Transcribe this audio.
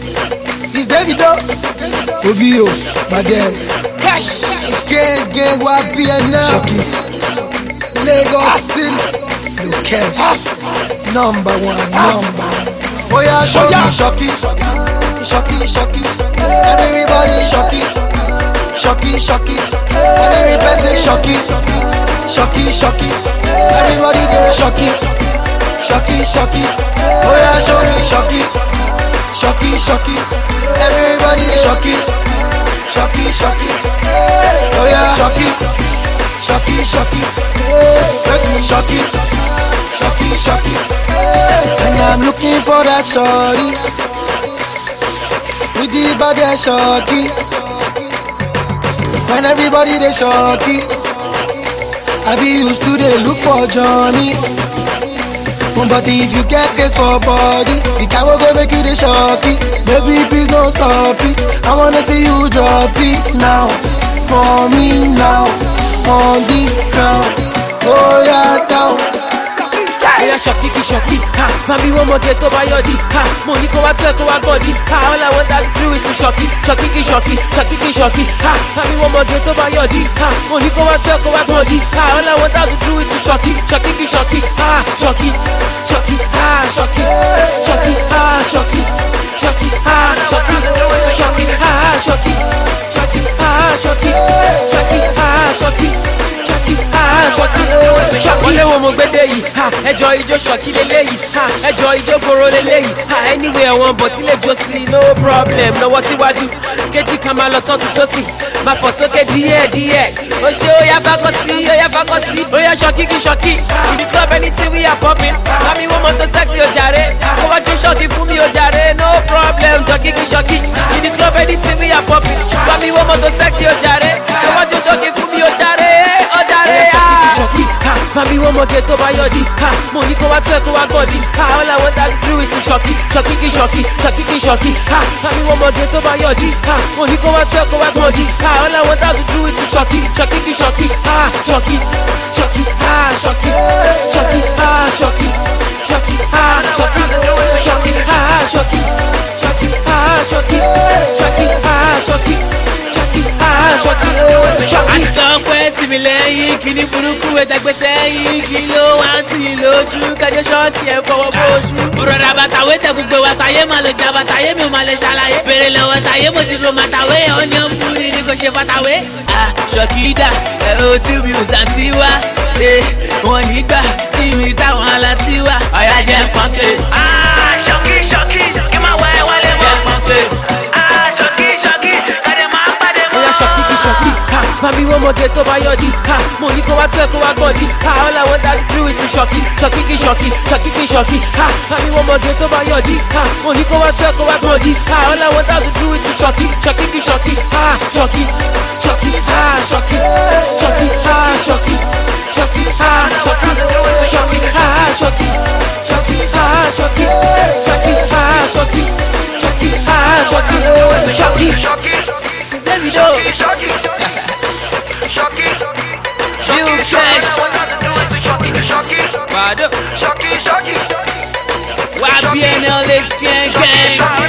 It's Davido, Obio, Bades, Cash, it's gang, YBNL, Shocky, Lagos City, no cash, number one. Oh yeah, Shocky, everybody Shocky, and every person Shocky, everybody there Shocky, oh yeah, Shocky, everybody Shocky, oh yeah, Shocky, and I'm looking for that shorty with the body Shocky, when everybody they Shocky, I be used to they look for Johnny. But if you get this for body, the guy will go make you the Shocky. Baby, please don't stop it. I wanna see you drop it now. For me now, on this ground. Oh yeah, down. Yeah, Shocky, ha. Mami, one more get over your D, ha. Money go out, go out, body, ha. All I want that do is to Shocky, ha. Mami, one more get over your D, ha. Money go out, go out, body, ha. All I want that to do is to Shocky, ha. Shocky, wọlé wo mo gbédè yìí, ha. Ẹjọ́ ijó Shocky lélẹ́yìí, ha. Ẹjọ́ ijó gbòòrò lélẹ́yìí, ha. Anyway ẹ̀wọ̀n bọ̀ tí lè jó sí, no problem. Lọ́wọ́ síwájú, kejì kan máa lọ sọ́tún sósì, máa fọ̀ sókè díẹ̀. Ó ṣe ó yá fákọ́ sí, ó yá Shocky. In the club anything we are popping. Mami wo mọ́tò sexy ó jàre, kó wá jó Shocky fún mi ó jàre, no problem. Shocky. In the club anything we are popping. Mami wo mọ́tò sexy ó jàre, kó wá jó Shocky fún mi ó jàre. Shocky, ha. Mami one more get over your D, ha. Money go out, go out, body, ha. All I want that do is to Shocky, ha. Mami one more get over your D, ha. Money go out, go out, body, ha. All I want that to do is to Shocky, ha. Shocky, àtọ́pẹ́ tí mi lẹ́yìn kíní burúkú ẹ̀dẹ́gbẹ́ sẹ́yìn kí ló wá ń tì lójú kájọ Shocky ẹ̀ fọwọ́ bójú. Rọra bàtàwé tẹ gbogbo wa sáyé máa lọ jà bàtàyé mi ò máa lè ṣàlàyé. Bèrè lọ́wọ́ táyé mo ti ro màtàwé ọ̀ní ọ̀fun ni kò ṣe fàtàwé. Shocky dà ẹ̀rọ tí mi ò sàǹtí wá. Wọ́n nígbà kí mi táwọn aláǹtí wá. Ọ̀yá jẹ́ pọ́ńkè. Shocky kí máa wá ẹ wálé mọ́. Jẹ́ pọ́ńkè. Shocky, ha. Mami one more get over your D, ha. Money go out, go out, body, ha. All I want that do is to Shocky, ha. Mami one more get over your D, ha. Money go out, go out, body, ha. All I want that to do is to Shocky, ha. Shocky, Shocky. You cash. YBNL, gang.